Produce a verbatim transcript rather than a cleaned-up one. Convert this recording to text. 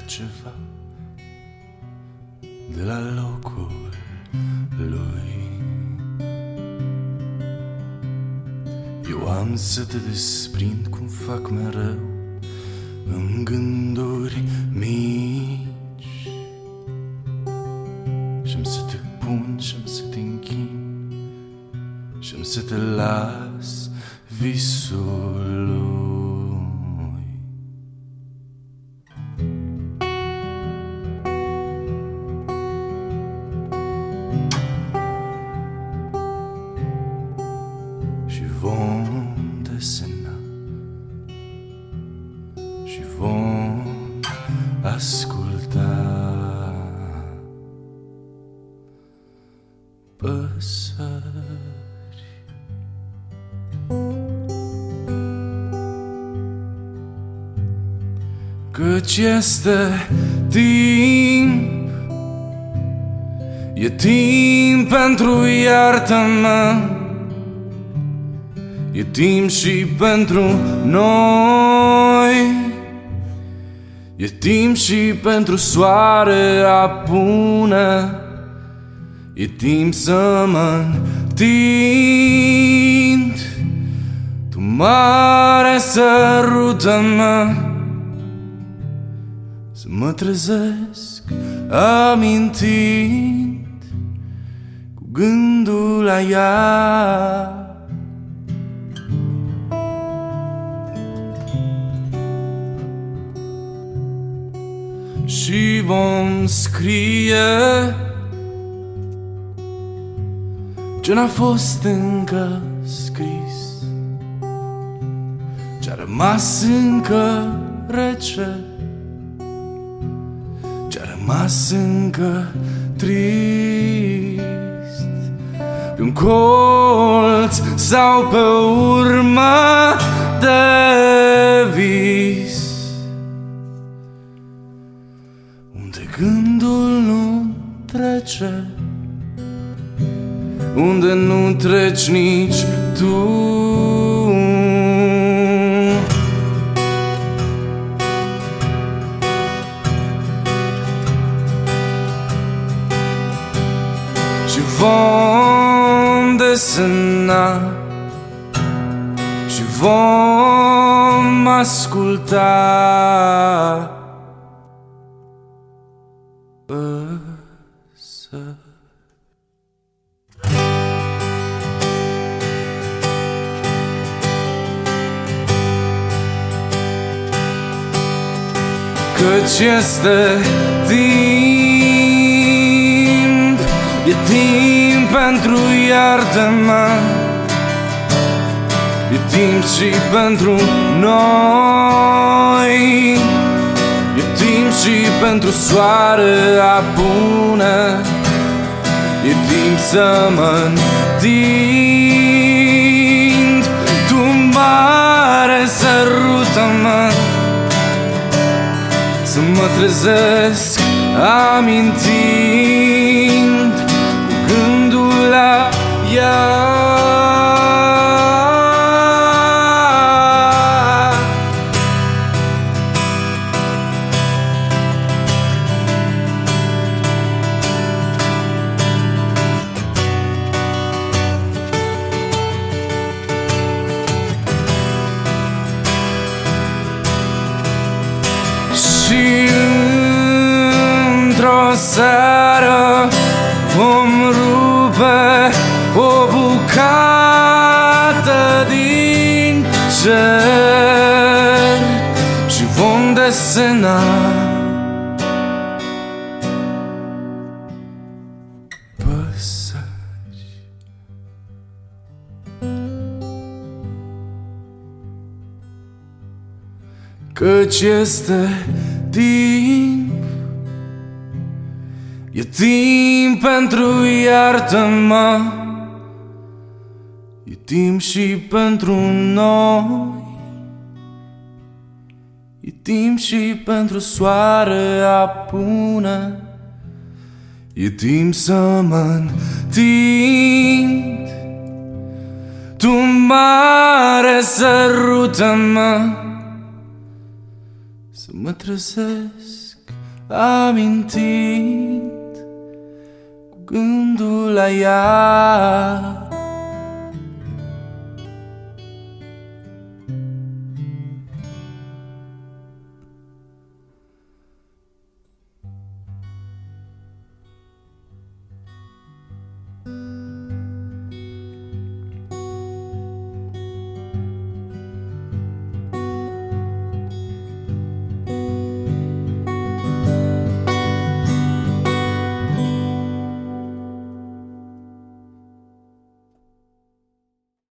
ceva de la locul lui. Eu am să te desprind cum fac mereu în gânduri mici, și-am să te pun, și-am să te închin, și-am să te las visul lui. Și vom desena și vom asculta păsări. Căci este timp, e timp pentru iartă-mă, e timp și pentru noi, e timp și pentru soare apune, e timp să mă întind. Tu mare sărută-mă, să mă trezesc amintind cu gândul la ea. Și vom scrie ce n-a fost încă scris, ce-a rămas încă rece, ce-a rămas încă trist, pe un colț sau pe urmă de vis, unde gândul nu trece, unde nu treci nici tu. Și vom desena și vom asculta păsări. Căci este timp, e timp pentru iartă-mă, e timp și pentru noi, e timp și pentru soare apune, e timp să mă întind. Tu mare sărută-mă, să mă trezesc amintind cu gândul la ea. Și într-o seară vom rupe o bucată din cer și vom desena păsări. Căci este timp, e timp pentru iartă-mă, e timp și pentru noi, e timp și pentru soare apune, e timp să mă întind. Tu mare sărută-mă, să mă trezesc amintind cu gândul la ea.